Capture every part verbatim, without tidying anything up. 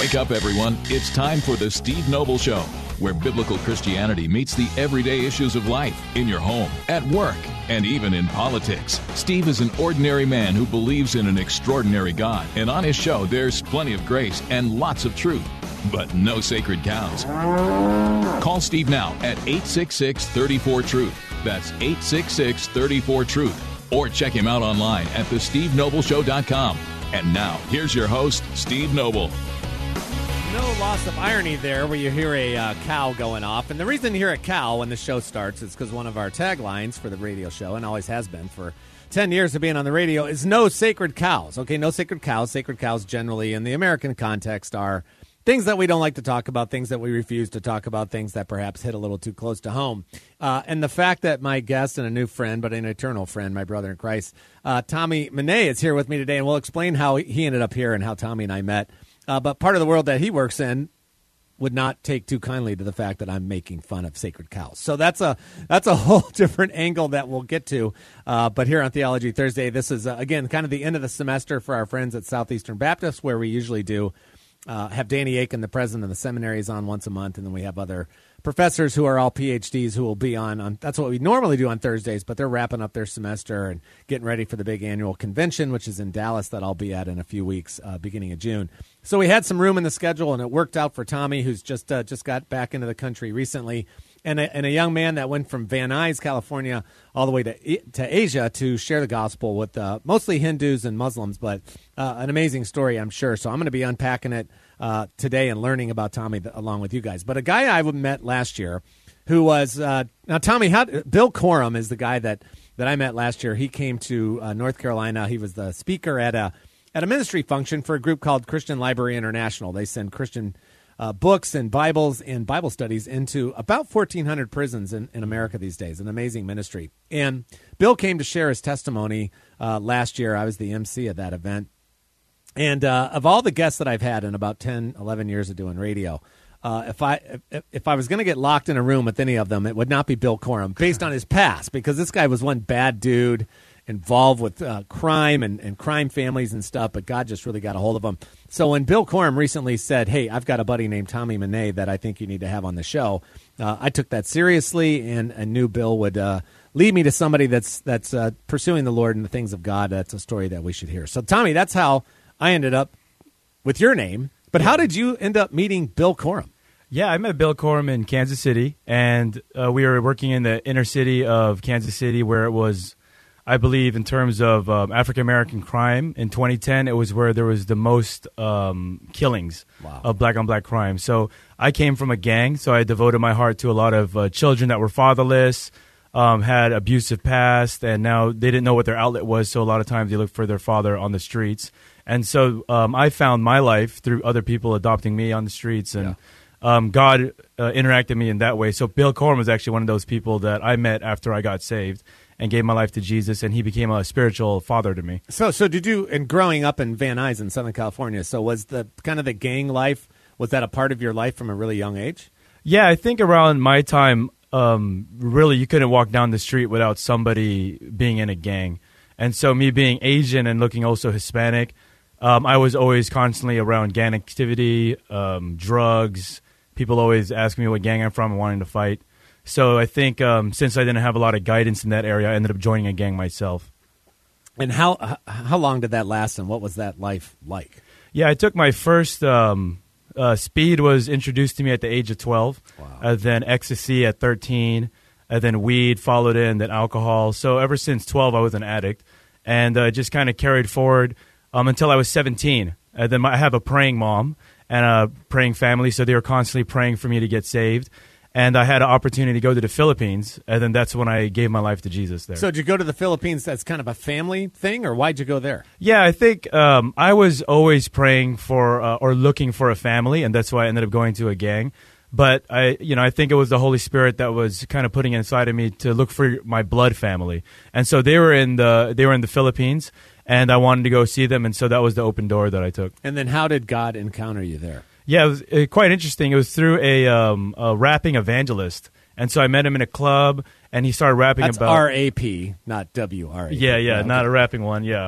Wake up, everyone. It's time for the Steve Noble Show, where biblical Christianity meets the everyday issues of life in your home, at work, and even in politics. Steve is an ordinary man who believes in an extraordinary God, and on his show, there's plenty of grace and lots of truth, but no sacred cows. Call Steve now at eight six six, three four, truth. That's eight six six, three four, truth. Or check him out online at the steve noble show dot com. And now, here's your host, Steve Noble. No loss of irony there where you hear a uh, cow going off. And the reason you hear a cow when the show starts is because one of our taglines for the radio show, and always has been for ten years of being on the radio, is no sacred cows. Okay, no sacred cows. Sacred cows generally in the American context are things that we don't like to talk about, things that we refuse to talk about, things that perhaps hit a little too close to home. Uh, and the fact that my guest and a new friend, but an eternal friend, my brother in Christ, uh, Tommy Monet is here with me today, and we'll explain how he ended up here and how Tommy and I met. Uh, but part of the world that he works in would not take too kindly to the fact that I'm making fun of sacred cows. So that's a that's a whole different angle that we'll get to. Uh, but here on Theology Thursday, this is, uh, again, kind of the end of the semester for our friends at Southeastern Baptist, where we usually do Uh, have Danny Aiken, the president of the seminaries, on once a month, and then we have other professors who are all P H Ds who will be on, on. That's what we normally do on Thursdays, but they're wrapping up their semester and getting ready for the big annual convention, which is in Dallas, that I'll be at in a few weeks, uh, beginning of June. So we had some room in the schedule, and it worked out for Tommy, who's just uh, just got back into the country recently, and a, and a young man that went from Van Nuys, California, all the way to to Asia to share the gospel with uh, mostly Hindus and Muslims, but uh, an amazing story, I'm sure. So I'm going to be unpacking it uh, today and learning about Tommy th- along with you guys. But a guy I met last year who was uh, now Tommy, how, Bill Corum is the guy that, that I met last year. He came to uh, North Carolina. He was the speaker at a at a ministry function for a group called Christian Library International. They send Christian Uh, books and Bibles and Bible studies into about fourteen hundred prisons in, in America these days, an amazing ministry. And Bill came to share his testimony uh, last year. I was the M C of that event. And uh, of all the guests that I've had in about ten, eleven years of doing radio, uh, if I if, if I was going to get locked in a room with any of them, it would not be Bill Corum, based on his past, because this guy was one bad dude involved with uh, crime and, and crime families and stuff, but God just really got a hold of him. So when Bill Corum recently said, hey, I've got a buddy named Tommy Monet that I think you need to have on the show, uh, I took that seriously and, and knew Bill would uh, lead me to somebody that's that's uh, pursuing the Lord and the things of God. That's a story that we should hear. So, Tommy, that's how I ended up with your name. But how did you end up meeting Bill Corum? Yeah, I met Bill Corum in Kansas City, and uh, we were working in the inner city of Kansas City, where it was, I believe, in terms of um, African-American crime, in twenty ten, it was where there was the most um, killings wow. of black-on-black crime. So I came from a gang, so I devoted my heart to a lot of uh, children that were fatherless, um, had abusive past, and now they didn't know what their outlet was, so a lot of times they looked for their father on the streets. And so um, I found my life through other people adopting me on the streets, and yeah. um, God uh, interacted me in that way. So Bill Corum was actually one of those people that I met after I got saved and gave my life to Jesus, and he became a spiritual father to me. So, so did you? And growing up in Van Nuys in Southern California, so was the kind of the gang life? Was that a part of your life from a really young age? Yeah, I think around my time, um, really, you couldn't walk down the street without somebody being in a gang, and so me being Asian and looking also Hispanic, um, I was always constantly around gang activity, um, drugs. People always ask me what gang I'm from and wanting to fight. So I think um, since I didn't have a lot of guidance in that area, I ended up joining a gang myself. And how how long did that last, and what was that life like? Yeah, I took my first um, uh, speed was introduced to me at the age of twelve, wow. uh, then ecstasy at thirteen, and then weed followed in, then alcohol. So ever since twelve, I was an addict, and uh, just kind of carried forward um, until I was seventeen. And then my, I have a praying mom and a praying family, so they were constantly praying for me to get saved. And I had an opportunity to go to the Philippines, and then that's when I gave my life to Jesus there. So did you go to the Philippines as kind of a family thing, or why'd you go there? Yeah, I think um, I was always praying for uh, or looking for a family, and that's why I ended up going to a gang. But I, you know, I think it was the Holy Spirit that was kind of putting inside of me to look for my blood family. And so they were in the they were in the Philippines, and I wanted to go see them, and so that was the open door that I took. And then how did God encounter you there? Yeah, it was uh, quite interesting. It was through a, um, a rapping evangelist. And so I met him in a club, and he started rapping That's about... R A P, not W R A P. Yeah, yeah, yeah not okay. a rapping one, yeah.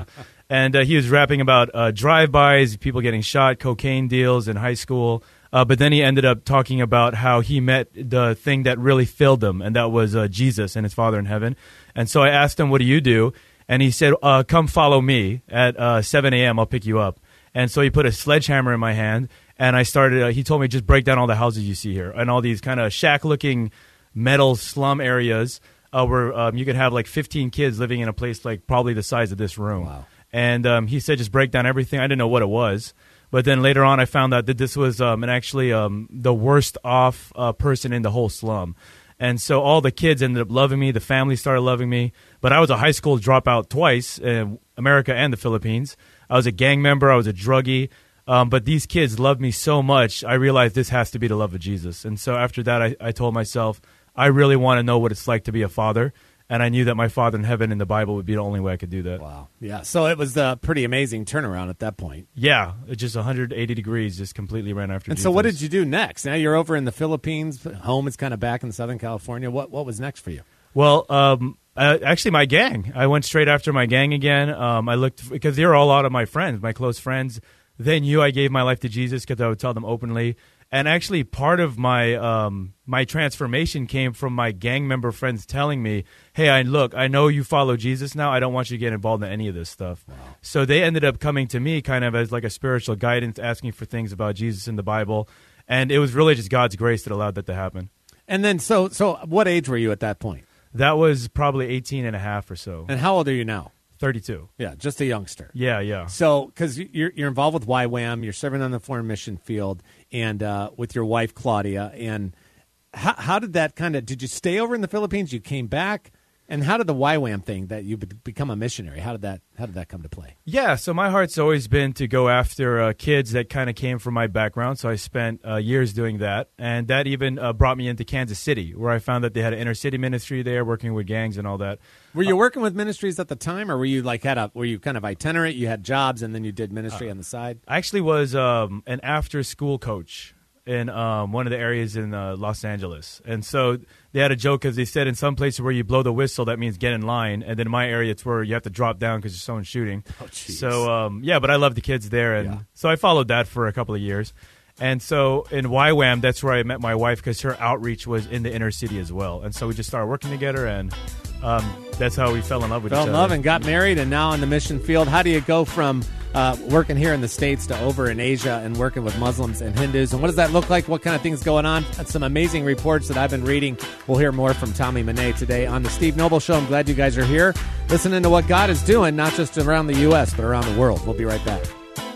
And uh, he was rapping about uh, drive-bys, people getting shot, cocaine deals in high school. Uh, but then he ended up talking about how he met the thing that really filled him, and that was uh, Jesus and his Father in heaven. And so I asked him, what do you do? And he said, uh, come follow me at uh, seven a.m. I'll pick you up. And so he put a sledgehammer in my hand, and I started, uh, he told me, just break down all the houses you see here, and all these kind of shack-looking metal slum areas uh, where um, you could have like fifteen kids living in a place like probably the size of this room. Wow. And um, he said, just break down everything. I didn't know what it was. But then later on, I found out that this was um, an actually um, the worst off uh, person in the whole slum. And so all the kids ended up loving me. The family started loving me. But I was a high school dropout twice in America and the Philippines. I was a gang member. I was a druggie. Um, but these kids loved me so much, I realized this has to be the love of Jesus. And so after that, I, I told myself, I really want to know what it's like to be a father. And I knew that my Father in heaven in the Bible would be the only way I could do that. Wow. Yeah. So it was a pretty amazing turnaround at that point. Yeah. It just one hundred eighty degrees, just completely ran after And Jesus. so what did you do next? Now you're over in the Philippines. Home is kind of back in Southern California. What what was next for you? Well, um, uh, actually, my gang. I went straight after my gang again. Um, I looked, because they were all a lot of my friends, my close friends. They knew I gave my life to Jesus because I would tell them openly. And actually, part of my um, my transformation came from my gang member friends telling me, hey, I look, I know you follow Jesus now. I don't want you to get involved in any of this stuff. Wow. So they ended up coming to me kind of as like a spiritual guidance, asking for things about Jesus in the Bible. And it was really just God's grace that allowed that to happen. And then, so so what age were you at that point? That was probably eighteen and a half or so. And how old are you now? thirty-two. Yeah, just a youngster. Yeah, yeah. So, because you're you're involved with Y WAM, you're serving on the foreign mission field, and uh, with your wife Claudia. And how how did that kind of? Did you stay over in the Philippines? You came back, and how did the Y WAM thing that you be- become a missionary? How did that how did that come to play? Yeah, so my heart's always been to go after uh, kids that kind of came from my background. So I spent uh, years doing that, and that even uh, brought me into Kansas City, where I found that they had an inner city ministry there, working with gangs and all that. Were you working with ministries at the time, or were you like had a were you kind of itinerant? You had jobs, and then you did ministry uh, on the side. I actually was um, an after-school coach in um, one of the areas in uh, Los Angeles, and so they had a joke because they said in some places where you blow the whistle, that means get in line, and then in my area it's where you have to drop down because there's someone shooting. Oh, geez. So um, yeah, but I love the kids there, and yeah. so I followed that for a couple of years. And so in Y WAM, that's where I met my wife because her outreach was in the inner city as well. And so we just started working together, and um, that's how we fell in love with fell each other. Fell in love and got married, and now on the mission field. How do you go from uh, working here in the States to over in Asia and working with Muslims and Hindus? And what does that look like? What kind of things going on? That's some amazing reports that I've been reading. We'll hear more from Tommy Monet today on the Steve Noble Show. I'm glad you guys are here listening to what God is doing, not just around the U S, but around the world. We'll be right back.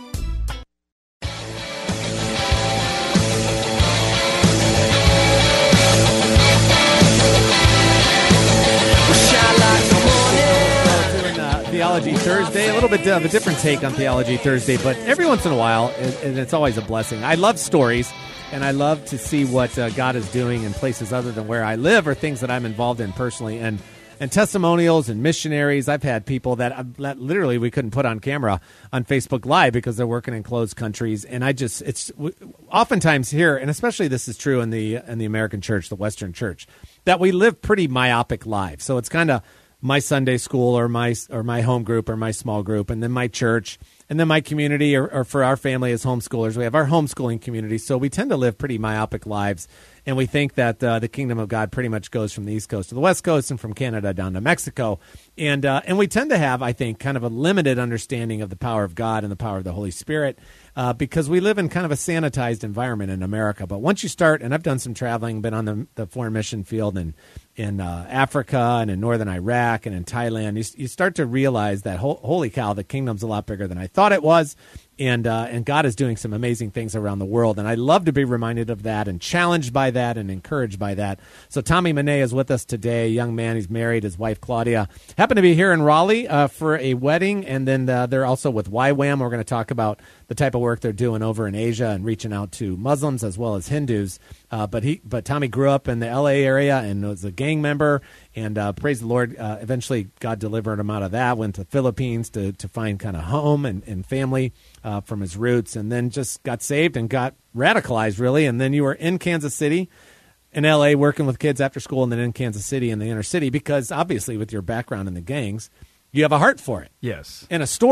Theology Thursday, a little bit of a different take on Theology Thursday, but every once in a while, and it's always a blessing. I love stories, and I love to see what uh, God is doing in places other than where I live or things that I'm involved in personally, and and testimonials and missionaries. I've had people that, that literally we couldn't put on camera on Facebook Live because they're working in closed countries, and I just, it's oftentimes here, and especially this is true in the in the American church, the Western church, that we live pretty myopic lives. So it's kind of my Sunday school or my or my home group or my small group, and then my church, and then my community, or, or for our family as homeschoolers, we have our homeschooling community. So we tend to live pretty myopic lives, and we think that uh, the kingdom of God pretty much goes from the East Coast to the West Coast and from Canada down to Mexico. And uh, and we tend to have, I think, kind of a limited understanding of the power of God and the power of the Holy Spirit uh, because we live in kind of a sanitized environment in America. But once you start, and I've done some traveling, been on the, the foreign mission field and in uh, Africa and in northern Iraq and in Thailand, you, you start to realize that, ho- holy cow, the kingdom's a lot bigger than I thought it was, and uh, and God is doing some amazing things around the world, and I love to be reminded of that and challenged by that and encouraged by that. So Tommy Monet is with us today, a young man. He's married. His wife, Claudia, happened to be here in Raleigh uh, for a wedding, and then uh, they're also with Y WAM. We're going to talk about the type of work they're doing over in Asia and reaching out to Muslims as well as Hindus. Uh, but he, but Tommy grew up in the L A area and was a gang member. And uh, praise the Lord, uh, eventually God delivered him out of that, went to the Philippines to, to find kind of home and, and family uh, from his roots, and then just got saved and got radicalized, really. And then you were in Kansas City, in L A, working with kids after school, and then in Kansas City in the inner city, because obviously with your background in the gangs, you have a heart for it. Yes. And a story.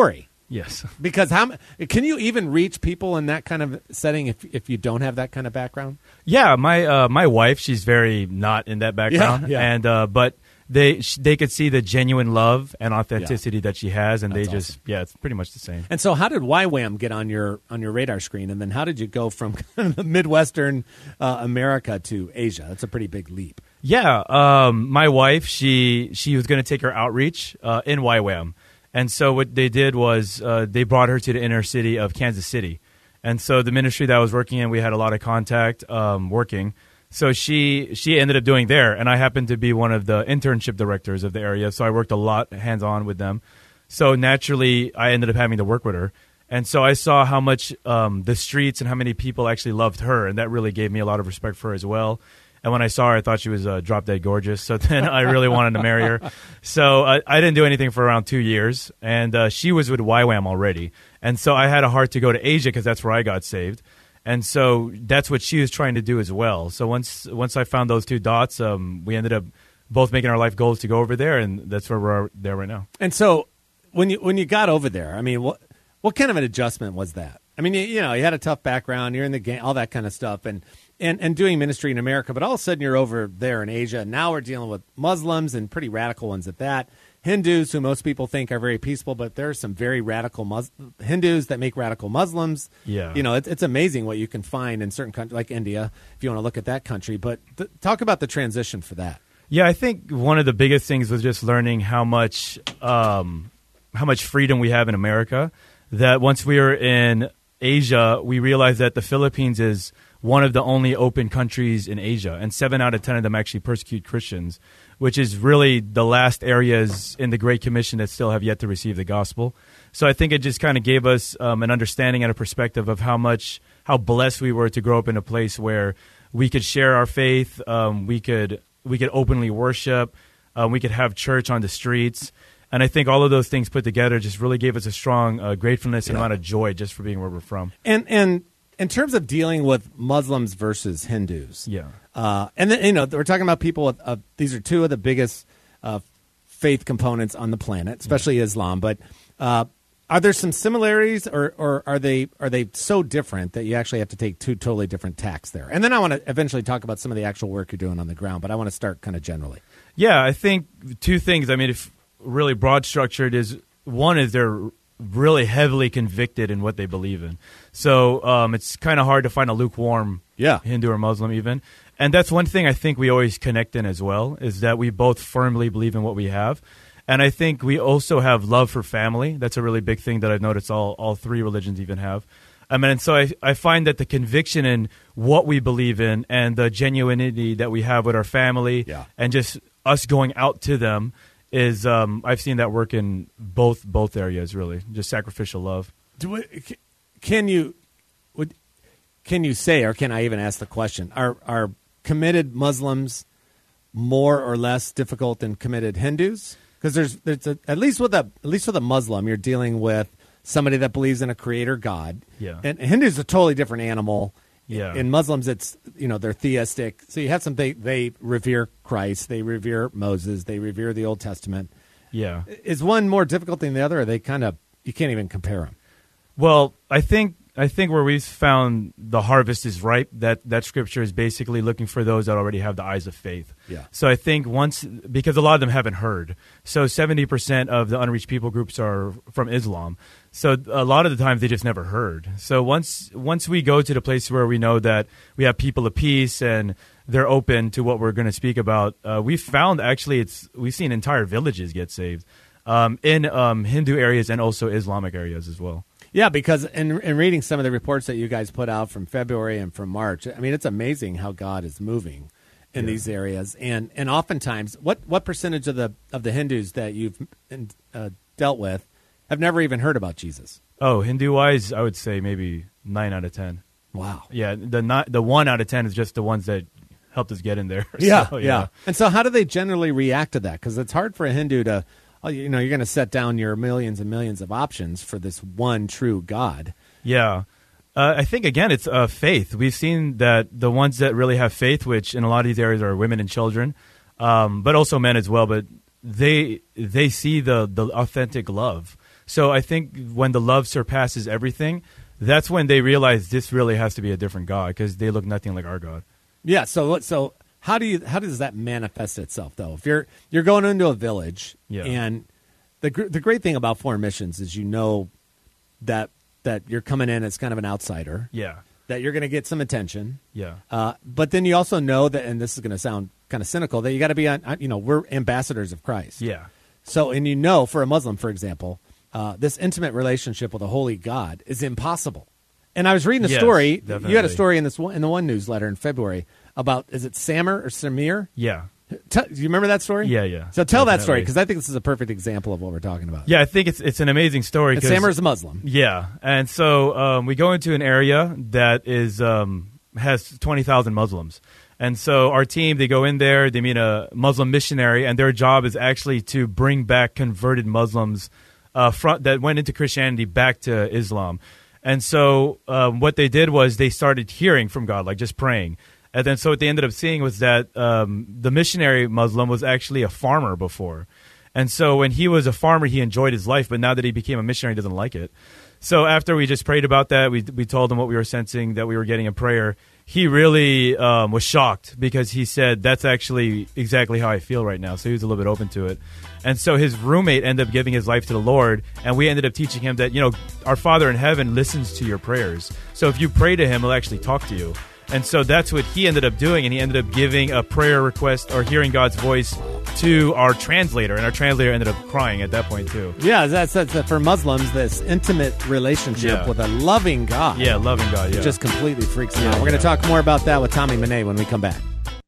Yes. Because how can you even reach people in that kind of setting if if you don't have that kind of background? Yeah, my uh, my wife, she's very not in that background, Yeah, yeah. and uh, but they sh- they could see the genuine love and authenticity Yeah. that she has, and That's they just awesome. yeah, it's pretty much the same. And so, how did Y WAM get on your on your radar screen? And then, how did you go from kind of the Midwestern uh, America to Asia? That's a pretty big leap. Yeah, um, my wife, she she was going to take her outreach uh, in Y WAM. And so what they did was uh, they brought her to the inner city of Kansas City. And so the ministry that I was working in, we had a lot of contact um, working. So she she ended up doing there. And I happened to be one of the internship directors of the area. So I worked a lot hands-on with them. So naturally, I ended up having to work with her. And so I saw how much um, the streets and how many people actually loved her. And that really gave me a lot of respect for her as well. And when I saw her, I thought she was uh, drop dead gorgeous. So then I really wanted to marry her. So uh, I didn't do anything for around two years. And uh, she was with Y WAM already. And so I had a heart to go to Asia because that's where I got saved. And so that's what she was trying to do as well. So once once I found those two dots, um, we ended up both making our life goals to go over there. And that's where we're there right now. And so when you when you got over there, I mean, what what kind of an adjustment was that? I mean, you, you know, you had a tough background. You're in the game, all that kind of stuff. And And, and doing ministry in America, but all of a sudden you're over there in Asia. And now we're dealing with Muslims and pretty radical ones at that. Hindus, who most people think are very peaceful, but there are some very radical Mus- Hindus that make radical Muslims. Yeah. You know, it's, it's amazing what you can find in certain countries, like India, if you want to look at that country. But th- talk about the transition for that. Yeah, I think one of the biggest things was just learning how much um, how much freedom we have in America. That once we were in Asia, we realized that the Philippines is one of the only open countries in Asia, and seven out of ten of them actually persecute Christians, which is really the last areas in the Great Commission that still have yet to receive the gospel. So I think it just kind of gave us um, an understanding and a perspective of how much, how blessed we were to grow up in a place where we could share our faith, um, we could we could openly worship, um, we could have church on the streets. And I think all of those things put together just really gave us a strong uh, gratefulness and Yeah. amount of joy just for being where we're from. And and in terms of dealing with Muslims versus Hindus, Yeah. uh, and then, you know, we're talking about people with, uh, these are two of the biggest uh, faith components on the planet, especially yeah. Islam. But uh, are there some similarities, or, or are they are they so different that you actually have to take two totally different tacks there? And then I want to eventually talk about some of the actual work you're doing on the ground, but I want to start kind of generally. Yeah, I think two things. I mean, if really broad structured is one is they're really heavily convicted in what they believe in. So um, it's kind of hard to find a lukewarm Yeah. Hindu or Muslim even. And that's one thing I think we always connect in as well, is that we both firmly believe in what we have. And I think we also have love for family. That's a really big thing that I've noticed all, all three religions even have. I mean, and so I, I find that the conviction in what we believe in and the genuinity that we have with our family Yeah. and just us going out to them is um, I've seen that work in both both areas, really, just sacrificial love. Do it, can you would can you say, or can I even ask the question, are are committed Muslims more or less difficult than committed Hindus? Because there's there's a, at least with a at least with a Muslim, you're dealing with somebody that believes in a creator God. Yeah. And Hindus a totally different animal. Yeah. In Muslims, it's, you know, they're theistic. So you have some, they, they revere Christ, they revere Moses, they revere the Old Testament. Yeah. Is one more difficult than the other? Or are they kind of, you can't even compare them? Well, I think I think where we've found the harvest is ripe, that, that scripture is basically looking for those that already have the eyes of faith. Yeah. So I think once, because a lot of them haven't heard. So seventy percent of the unreached people groups are from Islam. So a lot of the times they just never heard. So once once we go to the place where we know that we have people of peace and they're open to what we're going to speak about, uh, we've found actually it's we've seen entire villages get saved um, in um, Hindu areas and also Islamic areas as well. Yeah, because in, in reading some of the reports that you guys put out from February and from March, I mean, it's amazing how God is moving in Yeah. these areas. And and oftentimes, what, what percentage of the of the Hindus that you've uh, dealt with have never even heard about Jesus? Oh, Hindu-wise, I would say maybe nine out of ten. Wow. Yeah, the not, the one out of ten is just the ones that helped us get in there. Yeah, So, yeah. And so how do they generally react to that? Because it's hard for a Hindu to, oh, you know, you're going to set down your millions and millions of options for this one true God. Yeah. Uh, I think, again, it's uh, faith. We've seen that the ones that really have faith, which in a lot of these areas are women and children, um, but also men as well, but they they see the, the authentic love. So I think when the love surpasses everything, that's when they realize this really has to be a different God because they look nothing like our God. Yeah. So so how do you how does that manifest itself though? If you're you're going into a village, Yeah. and the gr- the great thing about foreign missions is you know that that you're coming in as kind of an outsider. Yeah. That you're going to get some attention. Yeah. Uh, but then you also know that, and this is going to sound kind of cynical, that you got to be on. You know, we're ambassadors of Christ. Yeah. So, and you know, for a Muslim, for example, uh, this intimate relationship with a holy God is impossible. And I was reading a Yes, story. definitely. You had a story in this one, in the one newsletter in February about, is it Samir or Samir? Yeah. T- do you remember that story? Yeah, yeah. So tell that story Definitely. because I think this is a perfect example of what we're talking about. Yeah, I think it's it's an amazing story. And 'cause- Samir's a Muslim. Yeah, and so um, we go into an area that is um, has twenty thousand Muslims, and so our team, they go in there, they meet a Muslim missionary, and their job is actually to bring back converted Muslims uh, front that went into Christianity back to Islam. And so um, what they did was they started hearing from God, like just praying. And then so what they ended up seeing was that um, the missionary Muslim was actually a farmer before. And so when he was a farmer, he enjoyed his life. But now that he became a missionary, he doesn't like it. So after we just prayed about that, we we told him what we were sensing, that we were getting in prayer. He really um, was shocked because he said, that's actually exactly how I feel right now. So he was a little bit open to it. And so his roommate ended up giving his life to the Lord. And we ended up teaching him that, you know, our Father in heaven listens to your prayers. So if you pray to him, he'll actually talk to you. And so that's what he ended up doing, and he ended up giving a prayer request or hearing God's voice to our translator, and our translator ended up crying at that point too. Yeah, that's, that's uh, for Muslims, this intimate relationship Yeah. with a loving God. Yeah, loving God, yeah. It just completely freaks me Yeah, out. We're going to yeah. talk more about that with Tommy Monet when we come back.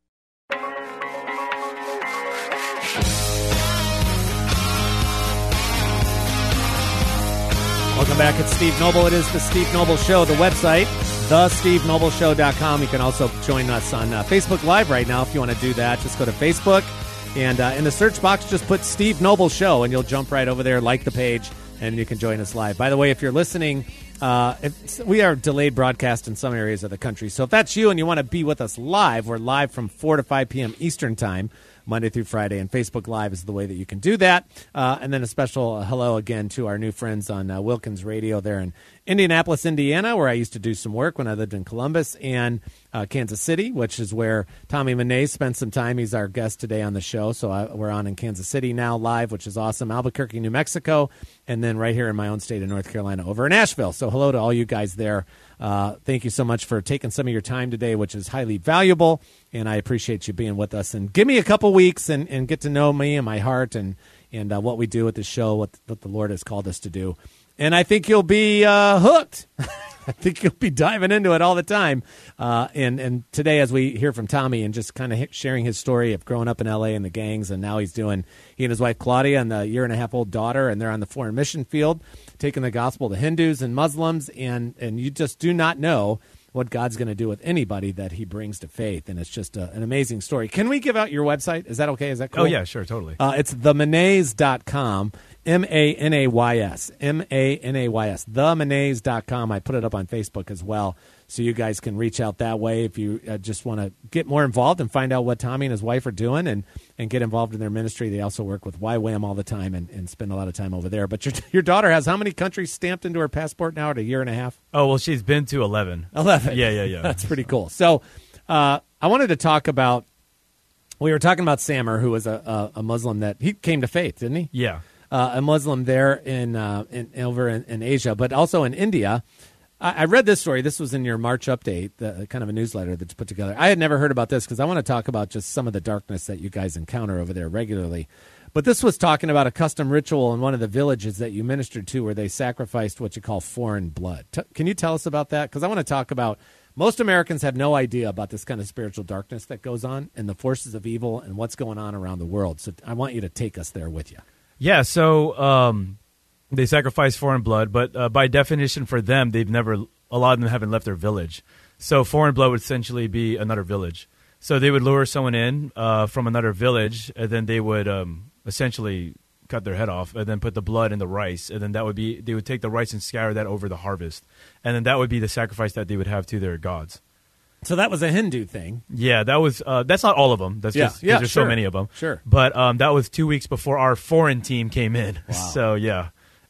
Welcome back. It's Steve Noble. It is the Steve Noble Show, the website, the steve noble show dot com. You can also join us on uh, Facebook Live right now if you want to do that. Just go to Facebook, and uh, in the search box, just put Steve Noble Show, and you'll jump right over there, like the page, and you can join us live. By the way, if you're listening, uh, if, we are delayed broadcast in some areas of the country. So if that's you and you want to be with us live, we're live from four to five p.m. Eastern Time, Monday through Friday, and Facebook Live is the way that you can do that. Uh, and then a special uh, hello again to our new friends on uh, Wilkins Radio there in Indianapolis, Indiana, where I used to do some work when I lived in Columbus, and uh, Kansas City, which is where Tommy Monet spent some time. He's our guest today on the show, so I, we're on in Kansas City now live, which is awesome. Albuquerque, New Mexico, and then right here in my own state of North Carolina over in Asheville. So hello to all you guys there. Uh, thank you so much for taking some of your time today, which is highly valuable, and I appreciate you being with us. And give me a couple weeks and, and get to know me and my heart and, and uh, what we do at the show, what, what the Lord has called us to do. And I think you'll be uh, hooked. I think you'll be diving into it all the time. Uh, and, and today, as we hear from Tommy and just kind of sharing his story of growing up in L A and the gangs, and now he's doing, he and his wife Claudia and the year and a half old daughter, and they're on the foreign mission field, taking the gospel to Hindus and Muslims, and, and you just do not know what God's going to do with anybody that he brings to faith. And it's just a, an amazing story. Can we give out your website? Is that okay? Is that cool? Oh, yeah, sure, totally. Uh, it's the manays dot com. M A N A Y S. M A N A Y S. the manays dot com. I put it up on Facebook as well, so you guys can reach out that way if you uh, just want to get more involved and find out what Tommy and his wife are doing and, and get involved in their ministry. They also work with Y WAM all the time and, and spend a lot of time over there. But your, your daughter has how many countries stamped into her passport now at a year and a half? Oh, well, she's been to eleven. eleven. Yeah, yeah, yeah. That's pretty cool. So uh, I wanted to talk about, we were talking about Samir, who was a, a, a Muslim that, he came to faith, didn't he? Yeah. Uh, a Muslim there in, uh, in over in, in Asia, but also in India. I, I read this story. This was in your March update, the, kind of a newsletter that's put together. I had never heard about this because I want to talk about just some of the darkness that you guys encounter over there regularly. But this was talking about a custom ritual in one of the villages that you ministered to where they sacrificed what you call foreign blood. T- can you tell us about that? Because I want to talk about, most Americans have no idea about this kind of spiritual darkness that goes on and the forces of evil and what's going on around the world. So I want you to take us there with you. Yeah, so um, they sacrifice foreign blood, but uh, by definition for them, they've never, a lot of them haven't left their village. So foreign blood would essentially be another village. So they would lure someone in uh, from another village, and then they would um, essentially cut their head off, and then put the blood in the rice, and then that would be, they would take the rice and scatter that over the harvest, and then that would be the sacrifice that they would have to their gods. So that was a Hindu thing. Yeah, that was. Uh, that's not all of them. That's Yeah, just 'cause yeah, there's sure. so many of them. Sure. But um, that was two weeks before our foreign team came in. Wow. So yeah,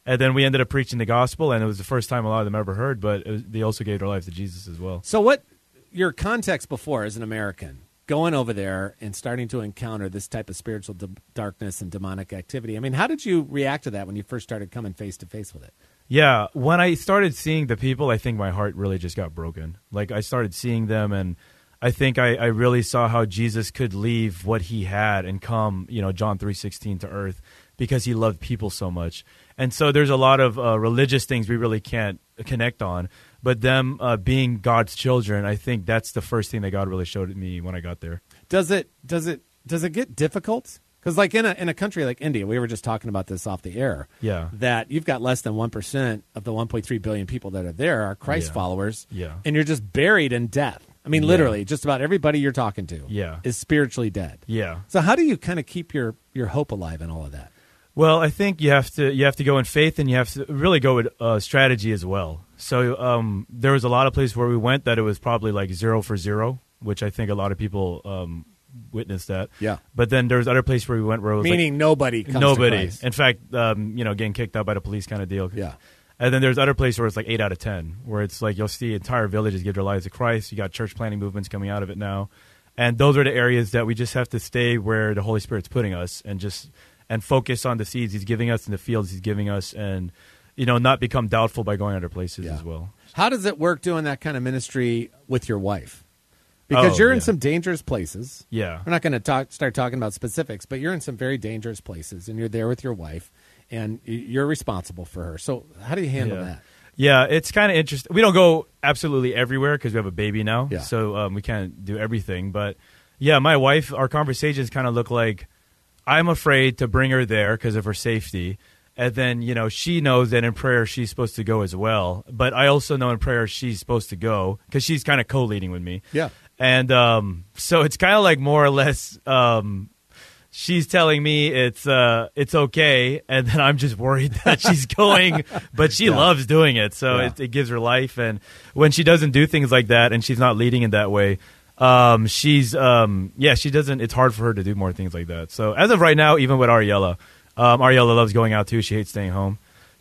And then we ended up preaching the gospel, and it was the first time a lot of them ever heard, but it was, they also gave their life to Jesus as well. So what your context before as an American, going over there and starting to encounter this type of spiritual d- darkness and demonic activity, I mean, how did you react to that when you first started coming face-to-face with it? Yeah, when I started seeing the people, I think my heart really just got broken. Like, I started seeing them, and I think I, I really saw how Jesus could leave what he had and come, you know, John three sixteen to earth, because he loved people so much. And so there's a lot of uh, religious things we really can't connect on. But them uh, being God's children, I think that's the first thing that God really showed me when I got there. Does it does it does it get difficult? Because like in a in a country like India, we were just talking about this off the air. Yeah. That you've got less than one percent of the one point three billion people that are there are Christ Yeah. followers. Yeah. And you're just buried in death. I mean, Yeah. literally, just about everybody you're talking to Yeah. is spiritually dead. Yeah. So how do you kind of keep your, your hope alive in all of that? Well, I think you have to you have to go in faith, and you have to really go with uh, strategy as well. So um, there was a lot of places where we went that it was probably like zero for zero, which I think a lot of people um, witnessed that. Yeah. But then there was other places where we went where it was Meaning like, nobody comes nobody. to Christ. In fact, um, you know, getting kicked out by the police kind of deal. Yeah. And then there's other places where it's like eight out of ten, where it's like you'll see entire villages give their lives to Christ. You got church planting movements coming out of it now. And those are the areas that we just have to stay where the Holy Spirit's putting us and just and focus on the seeds he's giving us and the fields he's giving us, and, you know, not become doubtful by going other places Yeah. as well. How does it work doing that kind of ministry with your wife? Because Oh, you're in yeah. some dangerous places. Yeah. We're not going to talk, start talking about specifics, but you're in some very dangerous places, and you're there with your wife, and y- you're responsible for her. So how do you handle Yeah. that? Yeah, it's kind of interesting. We don't go absolutely everywhere because we have a baby now, Yeah. so um, we can't do everything. But, yeah, my wife, our conversations kind of look like I'm afraid to bring her there because of her safety. And then, you know, she knows that in prayer she's supposed to go as well. But I also know in prayer she's supposed to go because she's kind of co-leading with me. Yeah. And um, so it's kind of like more or less um, she's telling me it's uh, it's okay, and then I'm just worried that she's going, but she Yeah. loves doing it, so Yeah. it, it gives her life. And when she doesn't do things like that and she's not leading in that way, um, she's um, yeah, she doesn't. It's hard for her to do more things like that. So as of right now, even with Ariella, um, Ariella loves going out too. She hates staying home.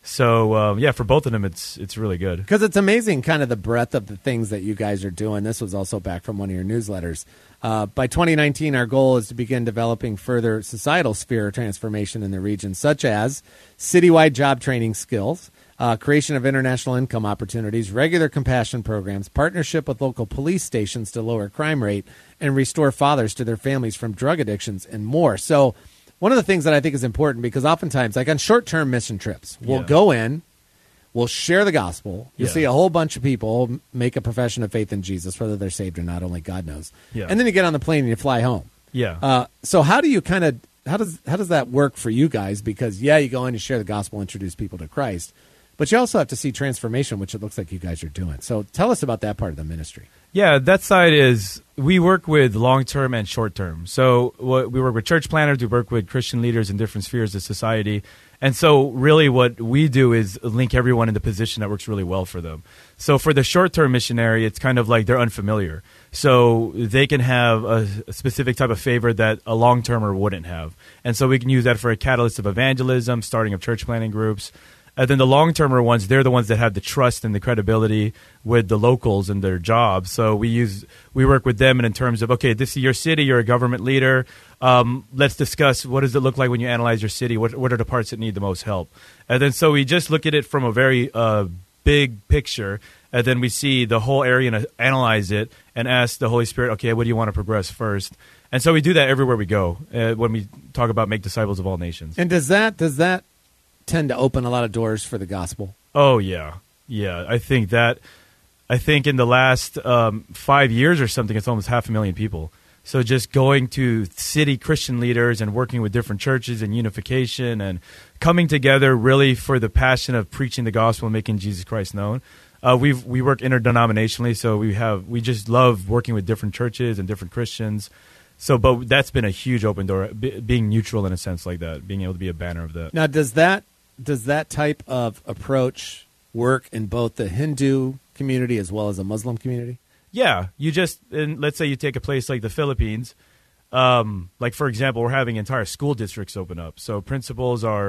So um, yeah, for both of them, it's it's really good. Because it's amazing kind of the breadth of the things that you guys are doing. This was also back from one of your newsletters. Uh, by twenty nineteen, our goal is to begin developing further societal sphere transformation in the region, such as citywide job training skills, uh, creation of international income opportunities, regular compassion programs, partnership with local police stations to lower crime rate, and restore fathers to their families from drug addictions, and more. So one of the things that I think is important, because oftentimes, like on short-term mission trips, we'll Yeah. go in, we'll share the gospel. You'll Yeah. see a whole bunch of people m- make a profession of faith in Jesus, whether they're saved or not, only God knows. Yeah. And then you get on the plane and you fly home. Yeah. Uh, so how do you kind of how does how does that work for you guys? Because yeah, you go in and share the gospel, introduce people to Christ, but you also have to see transformation, which it looks like you guys are doing. So tell us about that part of the ministry. Yeah, that side is we work with long-term and short-term. So what, we work with church planners, we work with Christian leaders in different spheres of society. And so really what we do is link everyone in the position that works really well for them. So for the short-term missionary, it's kind of like they're unfamiliar. So they can have a, a specific type of favor that a long-termer wouldn't have. And so we can use that for a catalyst of evangelism, starting of church planning groups. And then the long-termer ones, they're the ones that have the trust and the credibility with the locals and their jobs. So we use we work with them in terms of, okay, this is your city, you're a government leader. Um, let's discuss what does it look like when you analyze your city? What, what are the parts that need the most help? And then so we just look at it from a very uh, big picture, and then we see the whole area and analyze it and ask the Holy Spirit, okay, what do you want to progress first? And so we do that everywhere we go uh, when we talk about make disciples of all nations. And does that does that tend to open a lot of doors for the gospel? Oh yeah, yeah. I think that. I think in the last um, five years or something, it's almost half a million people. So just going to city Christian leaders and working with different churches and unification and coming together really for the passion of preaching the gospel and making Jesus Christ known. Uh, we we work interdenominationally, so we have we just love working with different churches and different Christians. So, but that's been a huge open door, be, being neutral in a sense like that, being able to be a banner of that. Now, does that does that type of approach work in both the Hindu community as well as the Muslim community? Yeah, you just, and let's say you take a place like the Philippines, um, like for example, we're having entire school districts open up. So principals are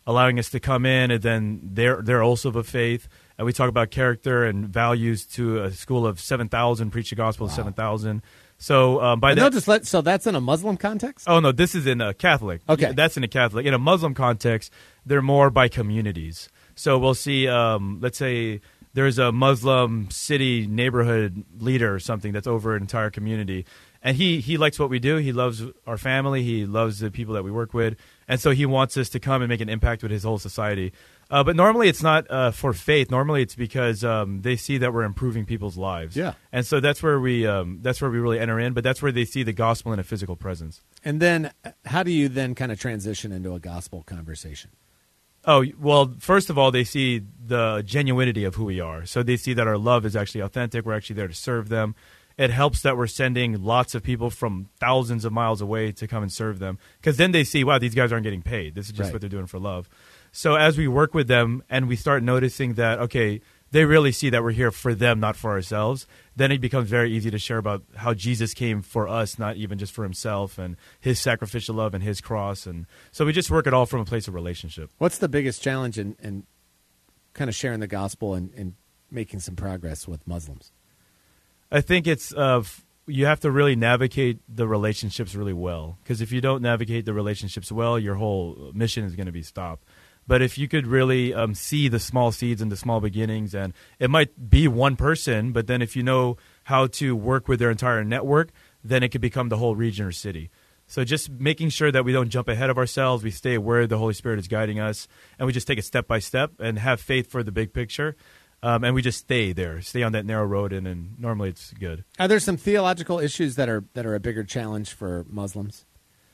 allowing us to come in, and then they're they're also of a faith. And we talk about character and values to a school of seven thousand, preach the gospel wow. to seven thousand. So um, by that, just let, so that's in a Muslim context? Oh, no, this is in a Catholic. Okay. That's in a Catholic. In a Muslim context, they're more by communities. So we'll see, um, let's say there's a Muslim city neighborhood leader or something that's over an entire community. And he, he likes what we do. He loves our family. He loves the people that we work with. And so he wants us to come and make an impact with his whole society. Uh, but normally it's not uh, for faith. Normally it's because um, they see that we're improving people's lives. Yeah. And so that's where we um, that's where we really enter in. But that's where they see the gospel in a physical presence. And then how do you then kind of transition into a gospel conversation? Oh, well, first of all, they see the genuinity of who we are. So they see that our love is actually authentic. We're actually there to serve them. It helps that we're sending lots of people from thousands of miles away to come and serve them. Because then they see, wow, these guys aren't getting paid. This is just right. what they're doing for love. So as we work with them and we start noticing that, okay, they really see that we're here for them, not for ourselves, then it becomes very easy to share about how Jesus came for us, not even just for himself, and his sacrificial love and his cross. And so we just work it all from a place of relationship. What's the biggest challenge in, in kind of sharing the gospel and, and making some progress with Muslims? I think it's uh, you have to really navigate the relationships really well, because if you don't navigate the relationships well, your whole mission is going to be stopped. But if you could really um, see the small seeds and the small beginnings, and it might be one person, but then if you know how to work with their entire network, then it could become the whole region or city. So just making sure that we don't jump ahead of ourselves, we stay where the Holy Spirit is guiding us, and we just take it step by step and have faith for the big picture. Um, and we just stay there, stay on that narrow road, and, and normally it's good. Are there some theological issues that are that are a bigger challenge for Muslims?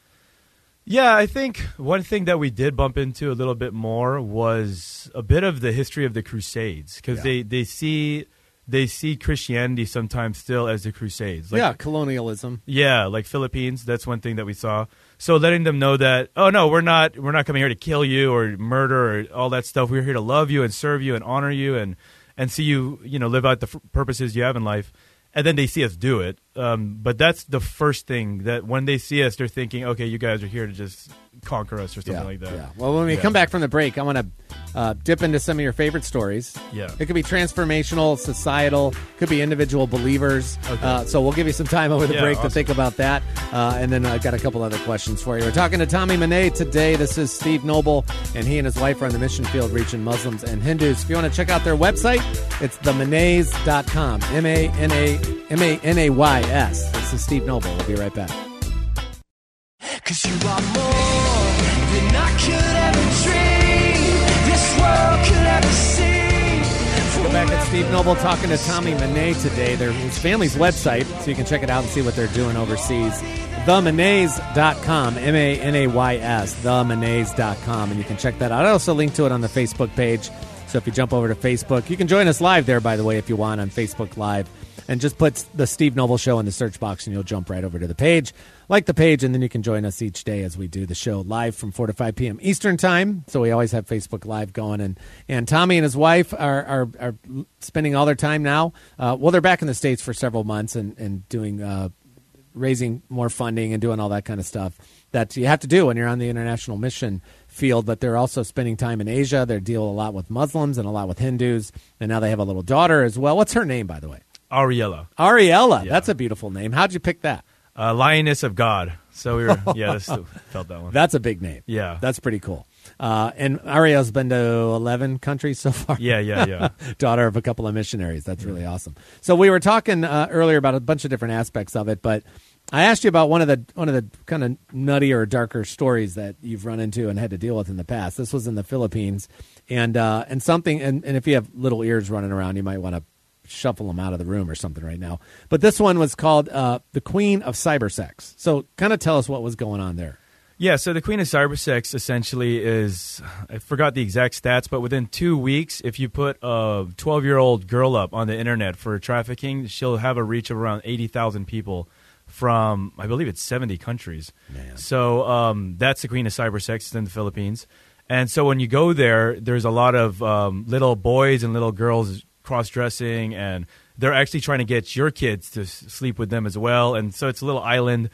Yeah, I think one thing that we did bump into a little bit more was a bit of the history of the Crusades, because yeah. they, they see they see Christianity sometimes still as the Crusades. Like, yeah, colonialism. Yeah, like Philippines, that's one thing that we saw. So letting them know that, oh no, we're not we're not coming here to kill you or murder or all that stuff. We're here to love you and serve you and honor you and and see you, you know, live out the f- purposes you have in life. And then they see us do it. Um, but that's the first thing, that when they see us, they're thinking, okay, you guys are here to just conquer us or something yeah, like that. Yeah. Well, when we yeah. come back from the break, I want to uh, dip into some of your favorite stories. Yeah. It could be transformational, societal, could be individual believers. Okay. Uh, so we'll give you some time over the yeah, break awesome. to think about that. Uh, and then I've got a couple other questions for you. We're talking to Tommy Monet today. This is Steve Noble, and he and his wife are on the mission field reaching Muslims and Hindus. If you want to check out their website, it's the manays dot com. M A N A M A N A Y S. This is Steve Noble. We'll be right back. Cause you are more than I could ever dream, this world could ever see. We're back at Steve Noble talking to Tommy Monet today. They're his family's website, so you can check it out and see what they're doing overseas. the manays dot com, M A N A Y S, the manays dot com, and you can check that out. I also link to it on the Facebook page, so if you jump over to Facebook, you can join us live there, by the way, if you want, on Facebook Live. And just put the Steve Noble Show in the search box, and you'll jump right over to the page. Like the page, and then you can join us each day as we do the show live from four to five p.m. Eastern Time. So we always have Facebook Live going. And, and Tommy and his wife are, are, are spending all their time now. Uh, well, they're back in the States for several months and, and doing uh, raising more funding and doing all that kind of stuff that you have to do when you're on the international mission field. But they're also spending time in Asia. They deal a lot with Muslims and a lot with Hindus. And now they have a little daughter as well. What's her name, by the way? Ariella. Ariella. Yeah. That's a beautiful name. How'd you pick that? Uh, Lioness of God. So we were, yeah, this, felt that one. That's a big name. Yeah. That's pretty cool. Uh, and Ariella's been to eleven countries so far. Yeah, yeah, yeah. Daughter of a couple of missionaries. That's really yeah. awesome. So we were talking uh, earlier about a bunch of different aspects of it, but I asked you about one of the one of the kind of nuttier, darker stories that you've run into and had to deal with in the past. This was in the Philippines, and uh, and something. And, and if you have little ears running around, you might want to shuffle them out of the room or something right now. But this one was called uh, the Queen of Cybersex. So kind of tell us what was going on there. Yeah, so the Queen of Cybersex essentially is, I forgot the exact stats, but within two weeks, if you put a twelve-year-old girl up on the internet for trafficking, she'll have a reach of around eighty thousand people from, I believe it's seventy countries. Man. So um, that's the Queen of Cybersex. It's in the Philippines. And so when you go there, there's a lot of um, little boys and little girls cross-dressing, and they're actually trying to get your kids to s- sleep with them as well. And so it's a little island.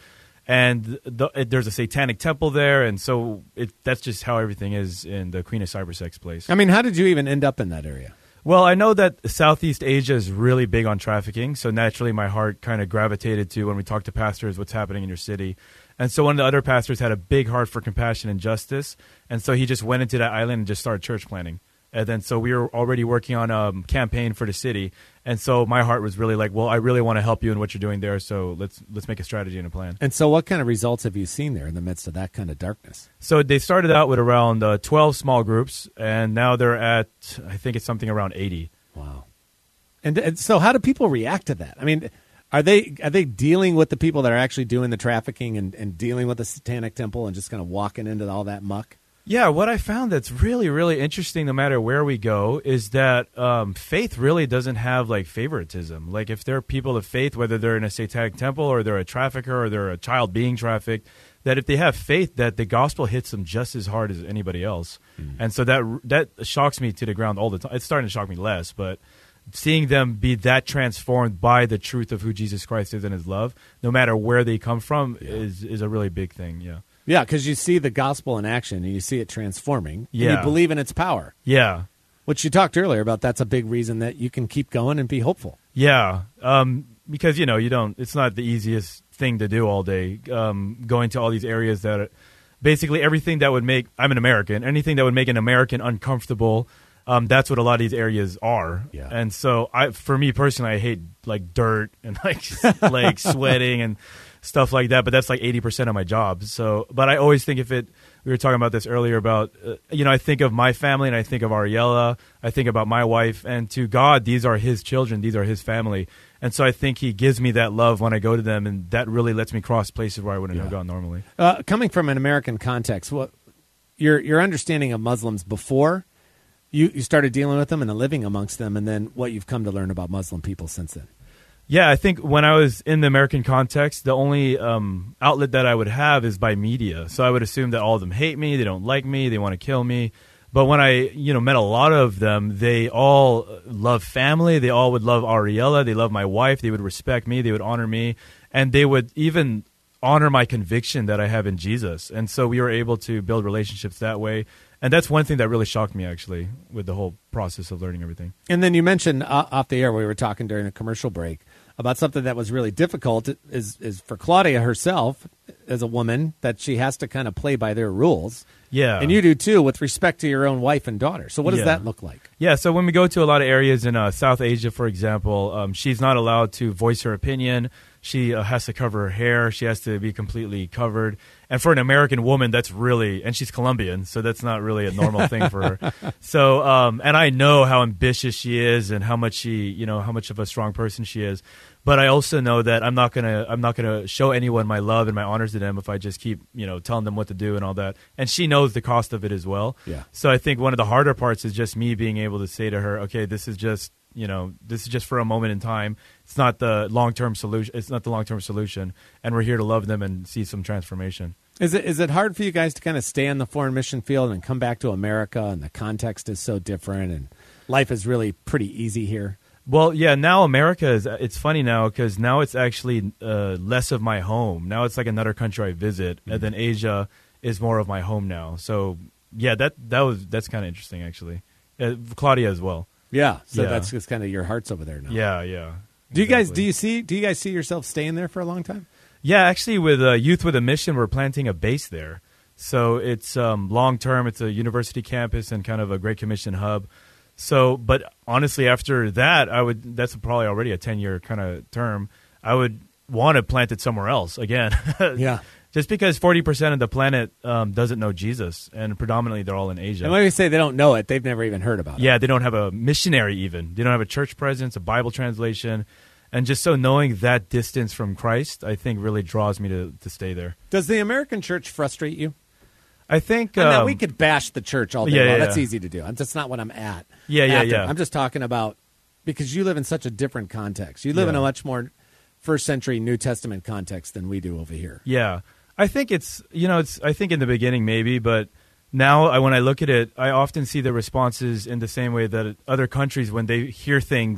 And the, it, there's a satanic temple there, and so it, that's just how everything is in the Queen of Cybersex place. I mean, how did you even end up in that area? Well, I know that Southeast Asia is really big on trafficking, so naturally my heart kind of gravitated to when we talk to pastors what's happening in your city. And so one of the other pastors had a big heart for compassion and justice, and so he just went into that island and just started church planting. And then so we were already working on a um, campaign for the city, and so my heart was really like, well, I really want to help you in what you're doing there, so let's let's make a strategy and a plan. And so what kind of results have you seen there in the midst of that kind of darkness? So they started out with around uh, twelve small groups, and now they're at, I think it's something around eighty. Wow. And, and so how do people react to that? I mean, are they are they dealing with the people that are actually doing the trafficking and, and dealing with the Satanic Temple and just kind of walking into all that muck? Yeah, what I found that's really, really interesting no matter where we go is that um, faith really doesn't have, like, favoritism. Like, if there are people of faith, whether they're in a satanic temple or they're a trafficker or they're a child being trafficked, that if they have faith, that the gospel hits them just as hard as anybody else. Mm. And so that that shocks me to the ground all the time. It's starting to shock me less, but seeing them be that transformed by the truth of who Jesus Christ is and his love, no matter where they come from, yeah. is, is a really big thing, yeah. Yeah, because you see the gospel in action and you see it transforming. Yeah. And you believe in its power. Yeah. Which you talked earlier about. That's a big reason that you can keep going and be hopeful. Yeah. Um, because, you know, you don't, it's not the easiest thing to do all day. Um, going to all these areas that are basically everything that would make, I'm an American, anything that would make an American uncomfortable. Um, that's what a lot of these areas are. Yeah. And so I, for me personally, I hate like dirt and like, like sweating and stuff like that, but that's like eighty percent of my job. So, but I always think if it, we were talking about this earlier about, uh, you know, I think of my family and I think of Ariella, I think about my wife, and to God, these are his children, these are his family. And so I think he gives me that love when I go to them, and that really lets me cross places where I wouldn't yeah. have gone normally. Uh, coming from an American context, what your your understanding of Muslims before you, you started dealing with them and then living amongst them, and then what you've come to learn about Muslim people since then? Yeah, I think when I was in the American context, the only um, outlet that I would have is by media. So I would assume that all of them hate me, they don't like me, they want to kill me. But when I, you know, met a lot of them, they all love family. They all would love Ariella. They love my wife. They would respect me. They would honor me. And they would even honor my conviction that I have in Jesus. And so we were able to build relationships that way. And that's one thing that really shocked me, actually, with the whole process of learning everything. And then you mentioned uh, off the air, we were talking during a commercial break, about something that was really difficult is, is for Claudia herself, as a woman, that she has to kind of play by their rules. Yeah. And you do, too, with respect to your own wife and daughter. So what does yeah. that look like? Yeah, so when we go to a lot of areas in uh, South Asia, for example, um, she's not allowed to voice her opinion. She uh, has to cover her hair. She has to be completely covered. And for an American woman, that's really, and she's Colombian, so that's not really a normal thing for her. So, um, and I know how ambitious she is and how much she, you know, how much of a strong person she is. But I also know that I'm not gonna, I'm not gonna show anyone my love and my honors to them if I just keep, you know, telling them what to do and all that. And she knows the cost of it as well. Yeah. So I think one of the harder parts is just me being able to say to her, okay, this is just, you know, this is just for a moment in time. It's not the long-term solution. It's not the long-term solution. And we're here to love them and see some transformation. Is it is it hard for you guys to kind of stay in the foreign mission field and come back to America, and the context is so different and life is really pretty easy here? Well, yeah, now America is, it's funny now because now it's actually uh, less of my home. Now it's like another country I visit, mm-hmm. and then Asia is more of my home now. So, yeah, that that was that's kind of interesting, actually. Uh, Claudia as well. Yeah, so yeah. that's just kind of your heart's over there now. Yeah, yeah. Do you exactly. guys do you see do you guys see yourself staying there for a long time? Yeah, actually, with uh, Youth with a Mission, we're planting a base there. So it's um, long term. It's a university campus and kind of a Great Commission hub. So, but honestly, after that, I would. That's probably already a ten-year kind of term. I would want to plant it somewhere else again. Yeah. Just because forty percent of the planet um, doesn't know Jesus, and predominantly they're all in Asia. And when we say they don't know it, they've never even heard about it. Yeah, they don't have a missionary even. They don't have a church presence, a Bible translation. And just so knowing that distance from Christ, I think really draws me to, to stay there. Does the American church frustrate you? I think... I know um, we could bash the church all day yeah, long. yeah, That's yeah. easy to do. That's not what I'm at. Yeah, yeah, after. yeah. I'm just talking about, because you live in such a different context. You live Yeah. in a much more first century New Testament context than we do over here. Yeah. I think it's, you know, it's. I think in the beginning maybe, but now I, when I look at it, I often see the responses in the same way that other countries, when they hear things,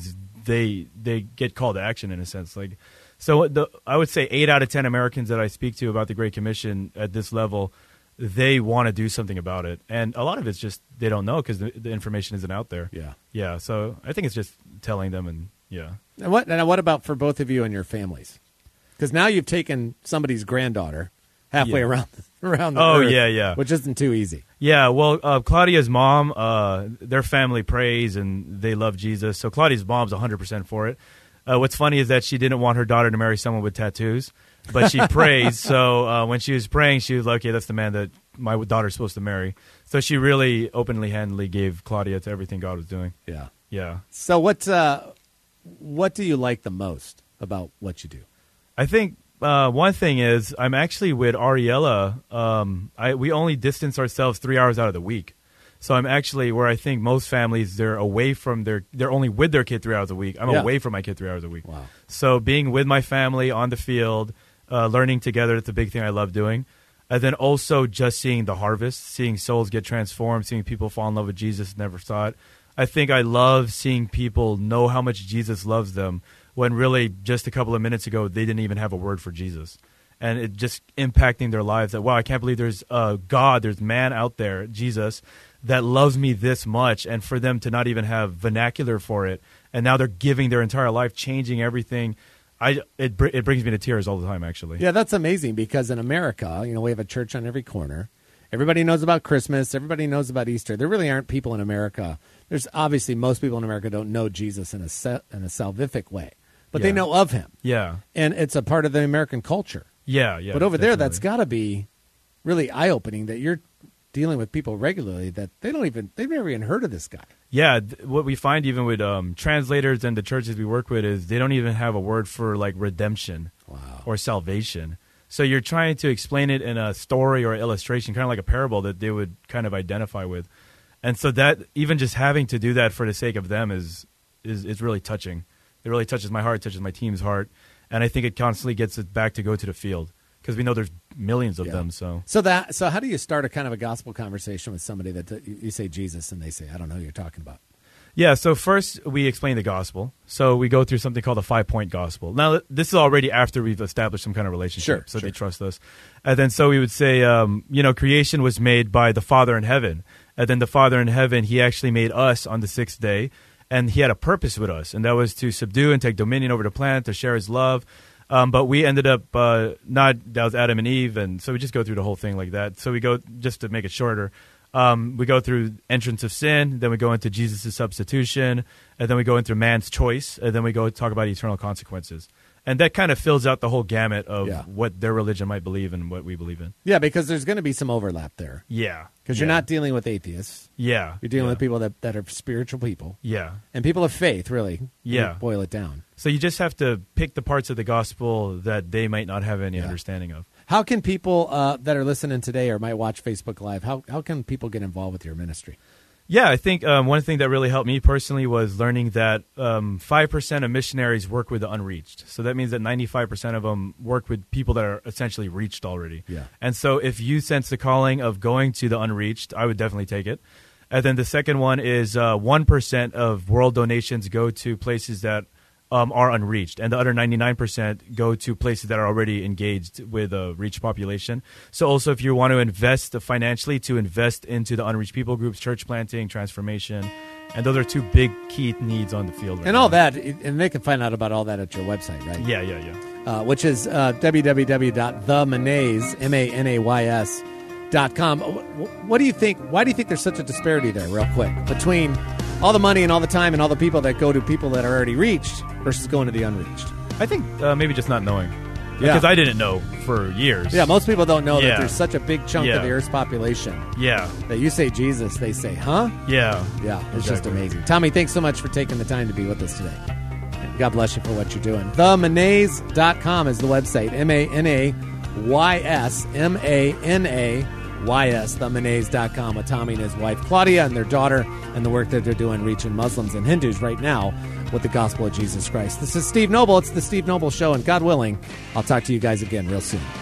they they get called to action in a sense. Like, so the, I would say eight out of ten Americans that I speak to about the Great Commission at this level, they want to do something about it. And a lot of it's just they don't know because the, the information isn't out there. Yeah. Yeah. So I think it's just telling them and, yeah. And what, and what about for both of you and your families? Because now you've taken somebody's granddaughter halfway Yeah. around around the Oh, earth, yeah, yeah. which isn't too easy. Yeah, well, uh, Claudia's mom, uh, their family prays and they love Jesus. So Claudia's mom's one hundred percent for it. Uh, what's funny is that she didn't want her daughter to marry someone with tattoos, but she prays. So uh, when she was praying, she was like, okay, that's the man that my daughter's supposed to marry. So she really openly, handedly gave Claudia to everything God was doing. Yeah. Yeah. So what uh, what do you like the most about what you do? I think uh, one thing is I'm actually with Ariella. Um, I, we only distance ourselves three hours out of the week. So I'm actually where I think most families, they're away from their, they're only with their kid three hours a week. I'm Yeah. away from my kid three hours a week. Wow. So being with my family on the field, uh, learning together, that's a big thing I love doing. And then also just seeing the harvest, seeing souls get transformed, seeing people fall in love with Jesus, never saw it. I think I love seeing people know how much Jesus loves them when really just a couple of minutes ago, they didn't even have a word for Jesus. And it just impacting their lives that, wow, I can't believe there's a God, there's man out there, Jesus, that loves me this much. And for them to not even have vernacular for it. And now they're giving their entire life, changing everything. I, it, br- it brings me to tears all the time, actually. Yeah, that's amazing because in America, you know, we have a church on every corner. Everybody knows about Christmas. Everybody knows about Easter. There really aren't people in America. There's obviously most people in America don't know Jesus in a se- in a salvific way, but they Yeah. know of him. Yeah. And it's a part of the American culture. Yeah, yeah. but over there, definitely. that's got to be really eye-opening that you're dealing with people regularly that they don't even, they've never even heard of this guy. Yeah, th- what we find even with um, translators and the churches we work with is they don't even have a word for like redemption Wow. or salvation. So you're trying to explain it in a story or illustration, kind of like a parable that they would kind of identify with. And so that even just having to do that for the sake of them is is, is really touching. It really touches my heart, touches my team's heart. And I think it constantly gets it back to go to the field because we know there's millions of Yeah. them. So So that, so how do you start a kind of a gospel conversation with somebody that uh, you you say Jesus and they say, I don't know who you're talking about? Yeah, so first we explain the gospel. So we go through something called the five-point gospel. Now, this is already after we've established some kind of relationship, Sure, so sure. they trust us. And then so we would say, um, you know, creation was made by the Father in heaven. And then the Father in heaven, he actually made us on the sixth day, and he had a purpose with us, and that was to subdue and take dominion over the planet, to share his love. Um, but we ended up uh, not, that was Adam and Eve, and so we just go through the whole thing like that. So we go, just to make it shorter, Um, we go through entrance of sin, then we go into Jesus' substitution, and then we go into man's choice, and then we go talk about eternal consequences. And that kind of fills out the whole gamut of Yeah. what their religion might believe and what we believe in. Yeah, because there's going to be some overlap there. Yeah. Because yeah. you're not dealing with atheists. Yeah. You're dealing yeah. with people that, that are spiritual people. Yeah. And people of faith, really. when Yeah. you boil it down. So you just have to pick the parts of the gospel that they might not have any Yeah. understanding of. How can people uh, that are listening today or might watch Facebook Live, how, how can people get involved with your ministry? Yeah, I think um, one thing that really helped me personally was learning that um, five percent of missionaries work with the unreached. So that means that ninety-five percent of them work with people that are essentially reached already. Yeah. And so if you sense the calling of going to the unreached, I would definitely take it. And then the second one is uh, one percent of world donations go to places that um, are unreached, and the other ninety-nine percent go to places that are already engaged with a reached population. So also if you want to invest financially, to invest into the unreached people groups, church planting, transformation, and those are two big key needs on the field right And all now. that, and they can find out about all that at your website, right? Yeah, yeah, yeah. Uh, which is uh, w w w dot the manays, M A N A Y S, dot com. What do you think? Why do you think there's such a disparity there, real quick, between all the money and all the time and all the people that go to people that are already reached versus going to the unreached? I think uh, maybe just not knowing. Yeah. Because I didn't know for years. Yeah, most people don't know that Yeah. there's such a big chunk Yeah. of the Earth's population Yeah, that you say Jesus, they say, huh? yeah. Yeah, it's just Exactly. amazing. Tommy, thanks so much for taking the time to be with us today. God bless you for what you're doing. the manays dot com is the website. M A N A Y S. M A N A Y S. the manays dot com with Tommy and his wife Claudia and their daughter and the work that they're doing reaching Muslims and Hindus right now with the gospel of Jesus Christ. This is Steve Noble. It's the Steve Noble Show, and God willing, I'll talk to you guys again real soon.